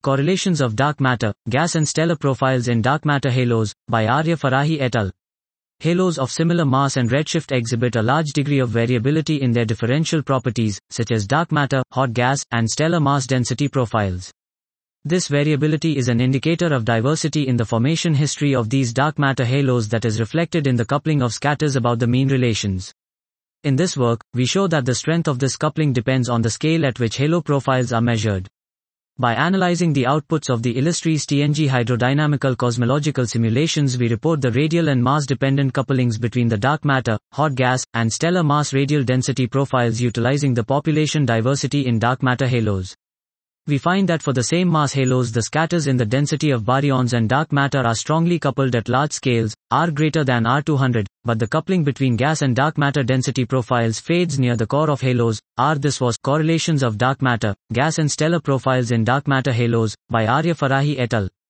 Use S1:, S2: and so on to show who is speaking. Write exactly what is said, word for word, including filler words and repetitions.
S1: Correlations of Dark Matter, Gas and Stellar Profiles in Dark Matter Halos, by Arya Farahi et al. Halos of similar mass and redshift exhibit a large degree of variability in their differential properties, such as dark matter, hot gas, and stellar mass density profiles. This variability is an indicator of diversity in the formation history of these dark matter halos that is reflected in the coupling of scatters about the mean relations. In this work, we show that the strength of this coupling depends on the scale at which halo profiles are measured. By analyzing the outputs of the Illustris T N G hydrodynamical cosmological simulations, we report the radial and mass-dependent couplings between the dark matter, hot gas, and stellar mass radial density profiles utilizing the population diversity in dark matter halos. We find that for the same mass halos, the scatters in the density of baryons and dark matter are strongly coupled at large scales, R greater than R two hundred, but the coupling between gas and dark matter density profiles fades near the core of halos, R. This was Correlations of Dark Matter, Gas and Stellar Profiles in Dark Matter Halos, by Arya Farahi et al.